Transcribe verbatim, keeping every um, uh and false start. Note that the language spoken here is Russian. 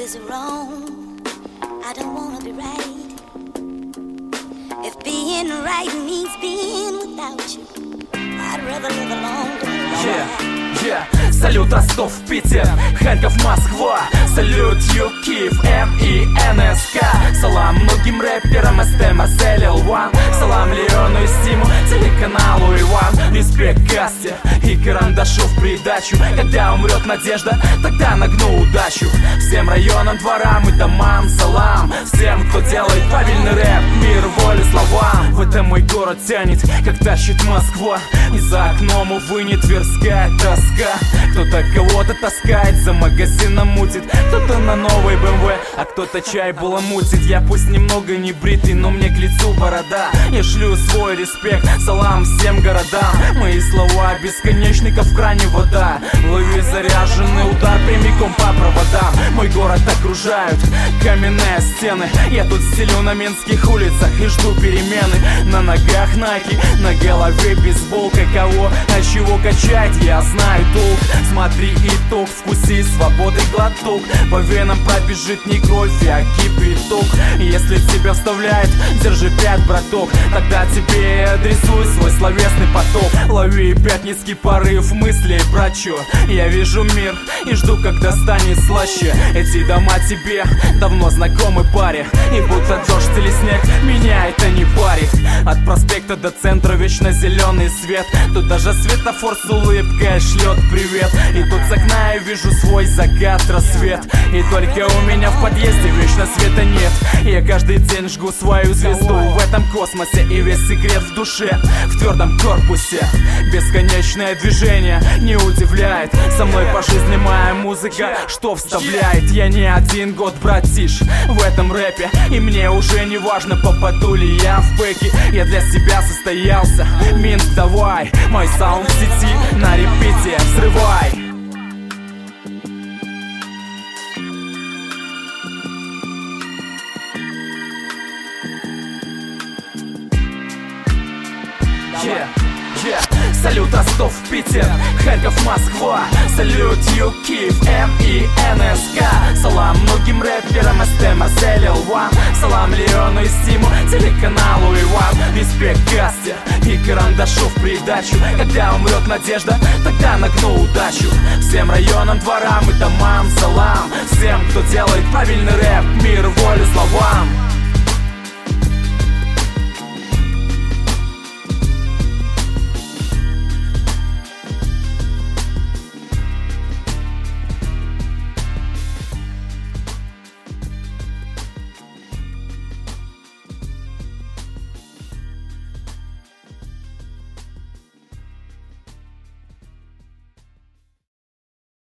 is wrong. I don't wanna be right. If being right means being without you, I'd rather live alone than alone. Yeah, yeah. Салют Ростов, Питер, Харьков, Москва. Салют Ю, Киев, М и Н С К. Салам многим рэперам, Эс Тэ, Марсель, Эл Уан. Салам Леону и Стиму, телеканалу Иван. Респект Касте и Карандашу в придачу. Когда умрет надежда, тогда нагну удачу. Всем районам, дворам и домам салам. Всем, кто делает правильный рэп, мир, воля, словам. В этом мой город тянет, как тащит Москва. И за окном, увы, не Тверская тоска. Кто-то кого-то таскает, за магазином мутит. Кто-то на новой бэ эм вэ, а кто-то чай баламутит. Я пусть немного не бритый, но мне к лицу борода. Я шлю свой респект, салам всем городам. Мои слова бесконечны, как в кране вода. Лови заряженный удар прямиком по проводам. Мой город окружают каменные стены. Я тут стелю на минских улицах и жду перемены. На ногах найки, на голове бейсболка. Кого, от чего качать, я знаю толк. Смотри итог, вкуси свободы глоток. По венам пробежит не кровь, а кипяток. Если тебя вставляет, держи пять, браток. Тогда тебе адресуй свой словесный поток. Лови пятницкий порыв мыслей, братчо. Я вижу мир и жду, когда станет слаще. Эти дома тебе давно знакомы паре. И будто дождь или снег, меня это не парит. От проспекта до центра вечно зеленый свет. Тут даже светофор с улыбкой шлет привет. И тут с окна я вижу свой закат, рассвет. И только у меня в подъезде вечно света нет. Я каждый день жгу свою звезду в этом космосе. И весь секрет в душе, в твердом корпусе. Бесконечное движение не удивляет. Со мной по жизни моя музыка, что вставляет. Я не один год, братиш, в этом рэпе. И мне уже не важно, попаду ли я в бэки. Я для себя состоялся, Минск, давай. Мой саунд в сети, на репите взрывай. Yeah, yeah. Салют Ростов, Питер, Харьков, Москва. Салют Ю, Киев, М и Н С К. Салам многим рэперам, Эс Тэ, Марсель, Эл Уан. Салам Леону и Стиму, телеканалу Иван. Респект Касте и Карандашу в придачу. Когда умрет надежда, тогда нагну удачу. Всем районам, дворам и домам салам. Всем, кто делает правильный рэп, мир, волю, словам.